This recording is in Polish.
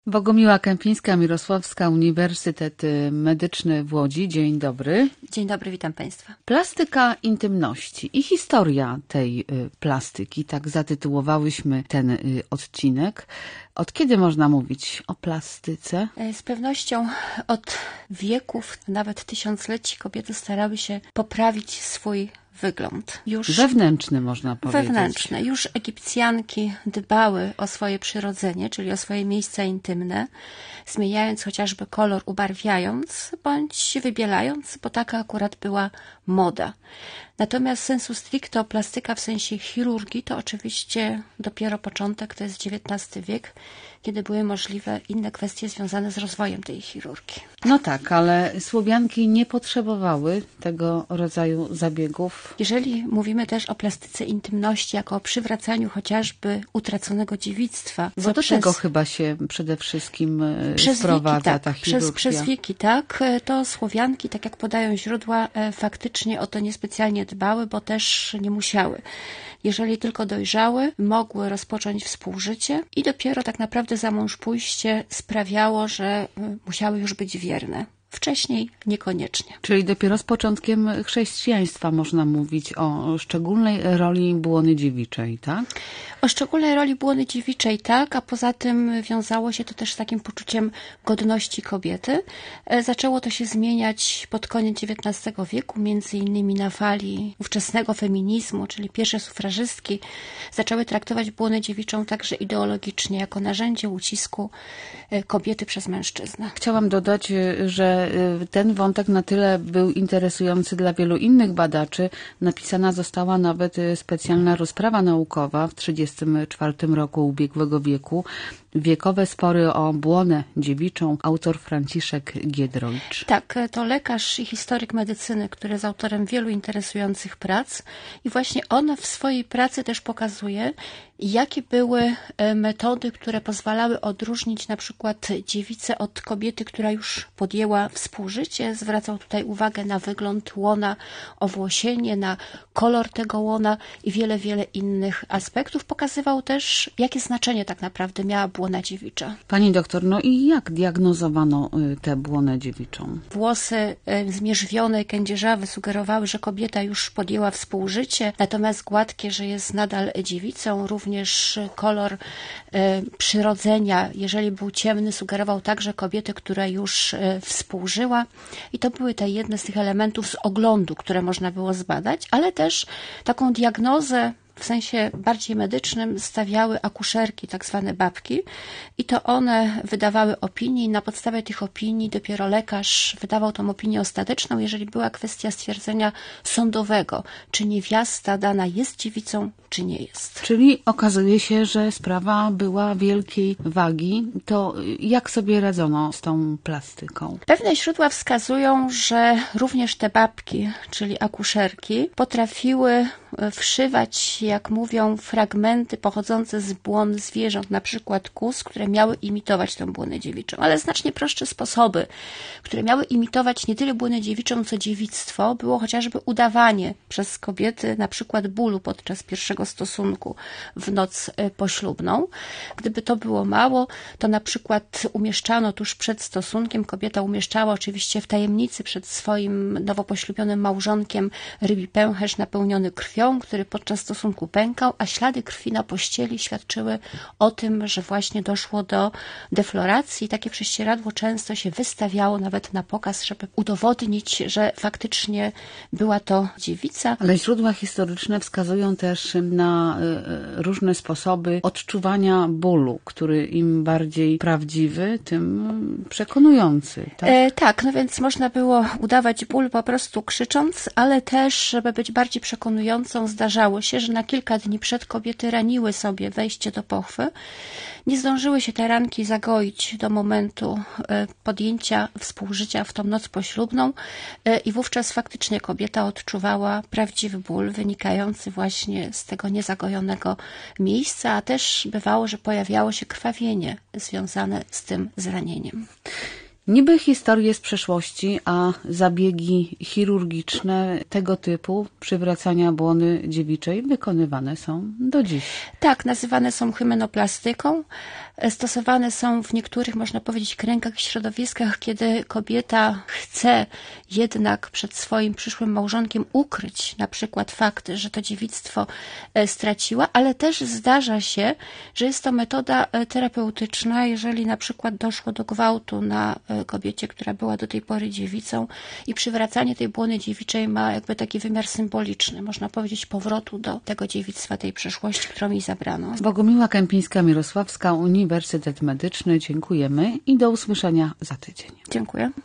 Bogumiła Kępińska, Mirosławska, Uniwersytet Medyczny w Łodzi. Dzień dobry. Dzień dobry, witam Państwa. Plastyka intymności i historia tej plastyki, tak zatytułowałyśmy ten odcinek. Od kiedy można mówić o plastyce? Z pewnością od wieków, nawet tysiącleci kobiety starały się poprawić swój wygląd. Już wewnętrzny, można powiedzieć. Wewnętrzny. Już Egipcjanki dbały o swoje przyrodzenie, czyli o swoje miejsca intymne, zmieniając chociażby kolor, ubarwiając, bądź wybielając, bo taka akurat była moda. Natomiast sensu stricto plastyka w sensie chirurgii to oczywiście dopiero początek, to jest XIX wiek, kiedy były możliwe inne kwestie związane z rozwojem tej chirurgii. No tak, ale Słowianki nie potrzebowały tego rodzaju zabiegów. Jeżeli mówimy też o plastyce intymności, jako o przywracaniu chociażby utraconego dziewictwa. Bo do tego chyba się przede wszystkim sprowadza ta chirurgia. Przez wieki, tak. To Słowianki, tak jak podają źródła, faktycznie o to niespecjalnie dbały, bo też nie musiały. Jeżeli tylko dojrzały, mogły rozpocząć współżycie i dopiero tak naprawdę za mąż pójście sprawiało, że musiały już być wierne. Wcześniej niekoniecznie. Czyli dopiero z początkiem chrześcijaństwa można mówić o szczególnej roli błony dziewiczej, tak? O szczególnej roli błony dziewiczej, tak, a poza tym wiązało się to też z takim poczuciem godności kobiety. Zaczęło to się zmieniać pod koniec XIX wieku, między innymi na fali ówczesnego feminizmu, czyli pierwsze sufrażystki zaczęły traktować błonę dziewiczą także ideologicznie, jako narzędzie ucisku kobiety przez mężczyznę. Chciałam dodać, że ten wątek na tyle był interesujący dla wielu innych badaczy. Napisana została nawet specjalna rozprawa naukowa w 1934 roku ubiegłego wieku. Wiekowe spory o błonę dziewiczą, autor Franciszek Giedroyć. Tak, to lekarz i historyk medycyny, który jest autorem wielu interesujących prac i właśnie on w swojej pracy też pokazuje, jakie były metody, które pozwalały odróżnić na przykład dziewicę od kobiety, która już podjęła współżycie. Zwracał tutaj uwagę na wygląd łona, owłosienie, na kolor tego łona i wiele, wiele innych aspektów. Pokazywał też, jakie znaczenie tak naprawdę miała błona dziewicza. Pani doktor, no i jak diagnozowano tę błonę dziewiczą? Włosy zmierzwione, kędzierzawe sugerowały, że kobieta już podjęła współżycie, natomiast gładkie, że jest nadal dziewicą. Również kolor przyrodzenia, jeżeli był ciemny, sugerował także kobietę, która już współżyła. I to były te jedne z tych elementów z oglądu, które można było zbadać, ale też taką diagnozę w sensie bardziej medycznym stawiały akuszerki, tak zwane babki, i to one wydawały opinie i na podstawie tych opinii dopiero lekarz wydawał tą opinię ostateczną, jeżeli była kwestia stwierdzenia sądowego, czy niewiasta dana jest dziewicą, czy nie jest. Czyli okazuje się, że sprawa była wielkiej wagi. To jak sobie radzono z tą plastyką? Pewne źródła wskazują, że również te babki, czyli akuszerki, potrafiły wszywać, jak mówią, fragmenty pochodzące z błon zwierząt, na przykład kóz, które miały imitować tę błonę dziewiczą, ale znacznie prostsze sposoby, które miały imitować nie tyle błonę dziewiczą, co dziewictwo, było chociażby udawanie przez kobiety na przykład bólu podczas pierwszego stosunku w noc poślubną. Gdyby to było mało, to na przykład umieszczano tuż przed stosunkiem, kobieta umieszczała oczywiście w tajemnicy przed swoim nowo poślubionym małżonkiem rybi pęcherz napełniony krwią, który podczas stosunku pękał, a ślady krwi na pościeli świadczyły o tym, że właśnie doszło do defloracji. Takie prześcieradło często się wystawiało nawet na pokaz, żeby udowodnić, że faktycznie była to dziewica. Ale źródła historyczne wskazują też na różne sposoby odczuwania bólu, który im bardziej prawdziwy, tym przekonujący. Tak? Tak, no więc można było udawać ból po prostu krzycząc, ale też, żeby być bardziej przekonującą, zdarzało się, że na kilka dni przed kobiety raniły sobie wejście do pochwy. Nie zdążyły się te ranki zagoić do momentu podjęcia współżycia w tą noc poślubną i wówczas faktycznie kobieta odczuwała prawdziwy ból wynikający właśnie z tego niezagojonego miejsca, a też bywało, że pojawiało się krwawienie związane z tym zranieniem. Niby historie z przeszłości, a zabiegi chirurgiczne tego typu przywracania błony dziewiczej wykonywane są do dziś. Tak, nazywane są hymenoplastyką. Stosowane są w niektórych, można powiedzieć, kręgach i środowiskach, kiedy kobieta chce jednak przed swoim przyszłym małżonkiem ukryć na przykład fakt, że to dziewictwo straciła, ale też zdarza się, że jest to metoda terapeutyczna, jeżeli na przykład doszło do gwałtu na kobiecie, która była do tej pory dziewicą i przywracanie tej błony dziewiczej ma jakby taki wymiar symboliczny, można powiedzieć, powrotu do tego dziewictwa, tej przeszłości, którą jej zabrano. Bogumiła Kępińska-Mirosławska, Uniwersytet Medyczny. Dziękujemy i do usłyszenia za tydzień. Dziękuję.